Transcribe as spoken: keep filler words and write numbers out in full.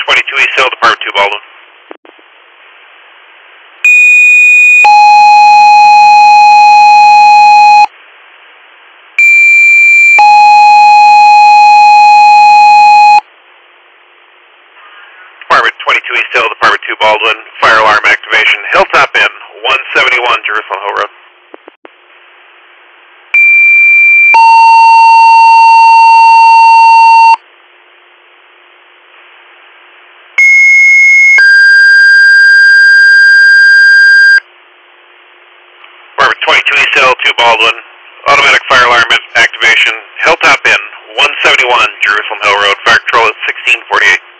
twenty-two East Hill, Department two, Baldwin. Department twenty-two East Hill, Department two, Baldwin. Fire alarm activation. Hilltop Inn, one seventy-one Jerusalem Hill Road. Department twenty-two East Hill, two Baldwin. Automatic fire alarm activation. Hilltop Inn, one seventy-one Jerusalem Hill Road. Fire control at sixteen forty-eight.